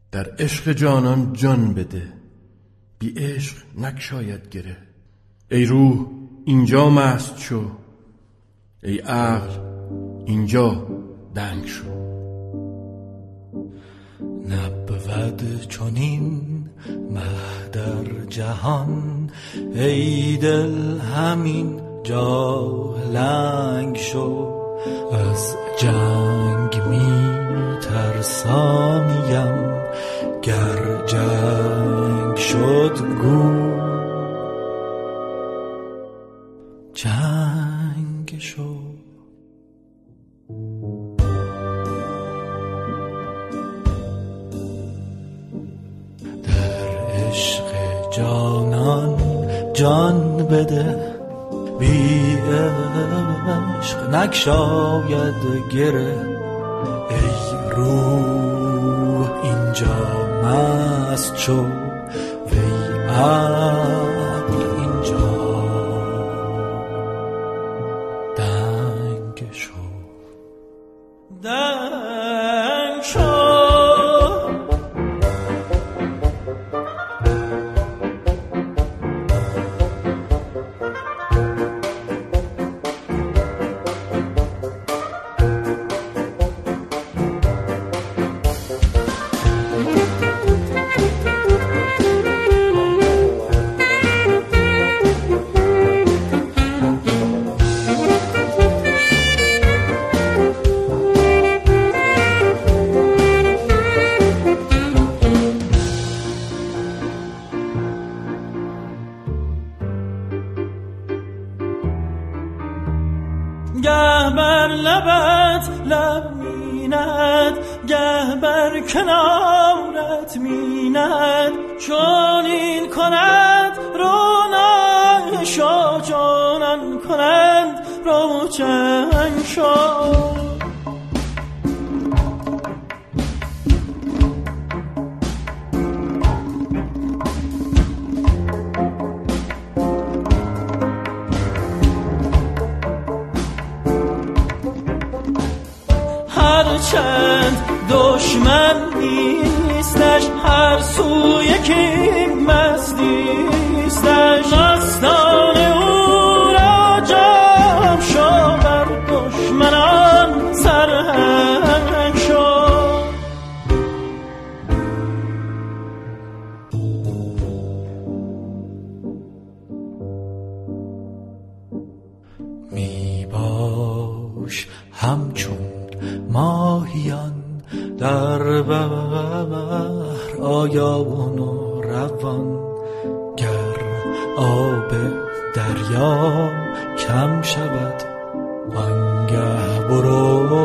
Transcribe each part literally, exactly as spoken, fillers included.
در عشق جانان جان بده، بی عشق نگشاید گره. ای روح اینجا مست شو، ای عقل اینجا دنگ شو. نبود چنین مه در جهان، ای دل همین جا لنگ شو. از جنگ می ترسامیم، گر جنگ شد گو جنگ شو. در عشق جانان جان بده، بی عشق نگشاید گره. ای روح اینجا مست شو، وی عقل اینجا دنگ شو. دنگ شو. گه بر لبت لب میند، گه بر کنارت میند. چون این کند رونا شو، چونان کنند روچن شو. هرچند دشمن نیستش، هر سو یکی مستیستش. مستان او را جام شو، بر دشمنان سرهنگ شو. می باش همچون ماهیان در بحر آیاون و روان. گر آب دریا کم شود، آنگه برو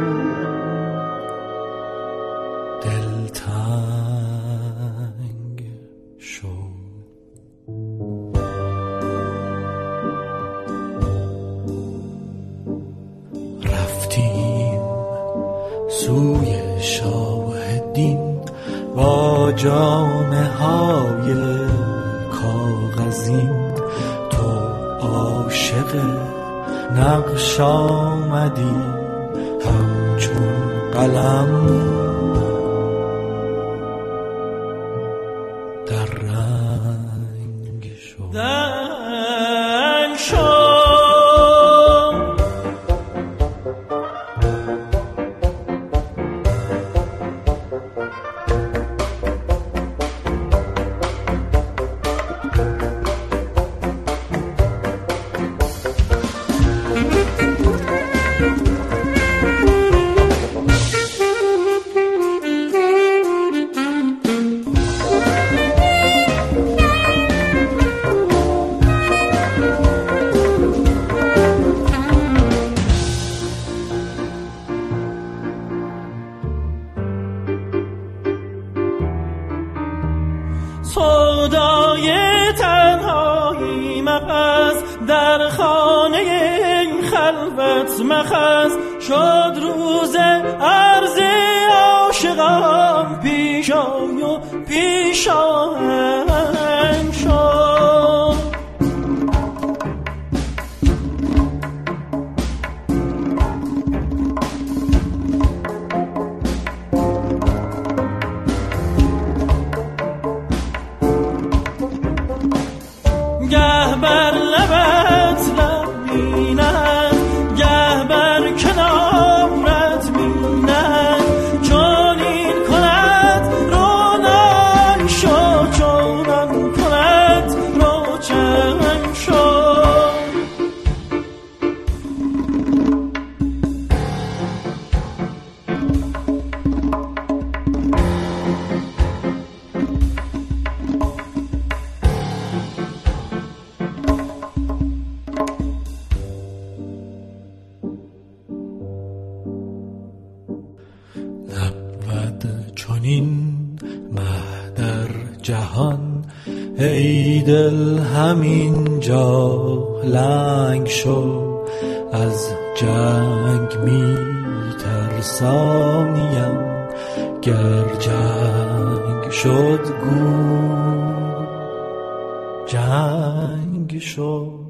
دلتنگ شو. رفتیم سوی شاهدین با جامه های کاغذین. تو عاشق نقش آمدی همچون قلم در رنگ شو. دنگ شو. سودای تنهایی مپس، در خانه این خلوت مخز. شد روز عرض عاشقان، پیش آی و پیش آهنگ شو. مه در جهان ای دل همین جا لنگ شو از جنگ می ترسانیم گر جنگ شد گو جنگ شد.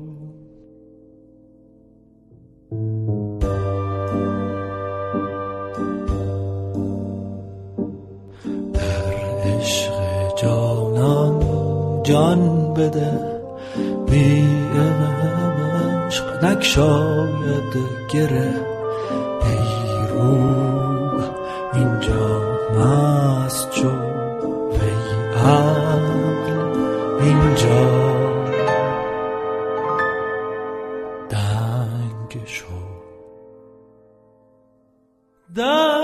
جانان جان بده بی عشق نگشاید گره ای روح اینجا مست شو وی عقل اینجا دنگ شو.